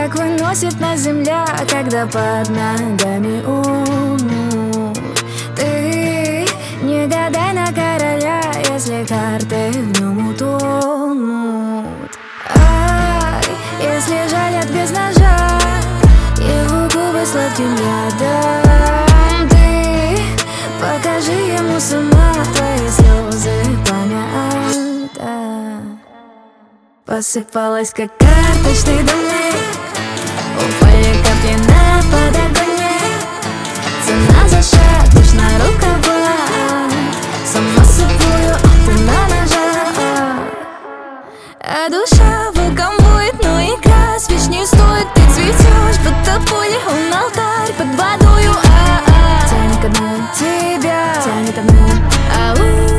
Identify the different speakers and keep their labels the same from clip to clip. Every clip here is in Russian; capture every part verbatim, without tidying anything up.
Speaker 1: как выносит на земля, когда под ногами умут. Ты не гадай на короля, если карты в нем утонут. Ай, если жалят без ножа его губы сладким ядом, ты покажи ему сама твои слезы помята. Посыпалась, как карточный домик, упали капли на подоконник. Цена за шаг, лишь на рукава, сама собою, а ты на ножах. А душа вулкан будет, но игра свеч не стоит. Ты цветешь, будто поле, он алтарь под водою. А-а. Тянет ко дну тебя, тянет ко дну. Ау.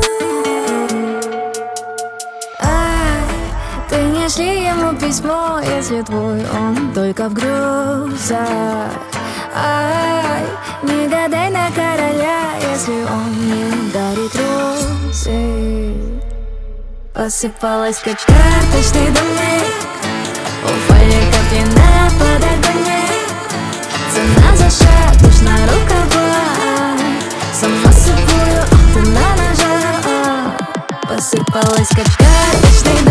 Speaker 1: Нашли ему письмо, если твой он только в грезах. Ай, не гадай на короля, если он не дарит розы. Посыпалась, как карточный домик, упали капли на подоконник. Цена за шаг, лишь на рукава, сама собою, а ты на ножах. Посыпалась, как карточный домик.